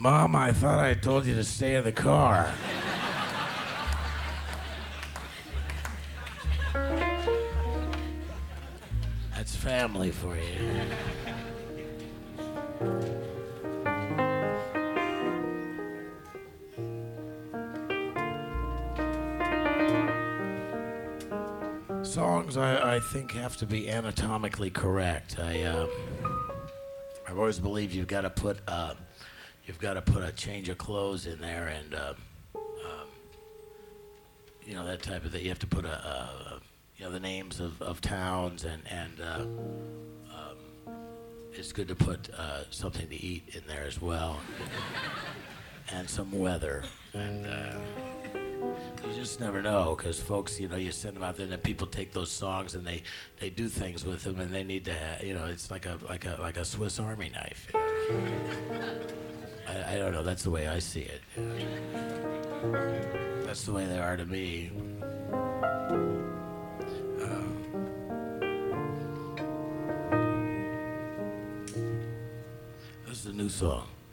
Mom, I thought I told you to stay in the car. That's family for you. Songs, I think, have to be anatomically correct. I've always believed you've got to put a change of clothes in there, and you know, that type of thing. You have to put you know, the names of towns, and it's good to put something to eat in there as well, and some weather, and you just never know, because folks, you know, you send them out there, and then people take those songs and they do things with them, and they need to, you know, it's like a Swiss Army knife. You know? I don't know. That's the way I see it. You know? That's the way they are to me. This is a new song.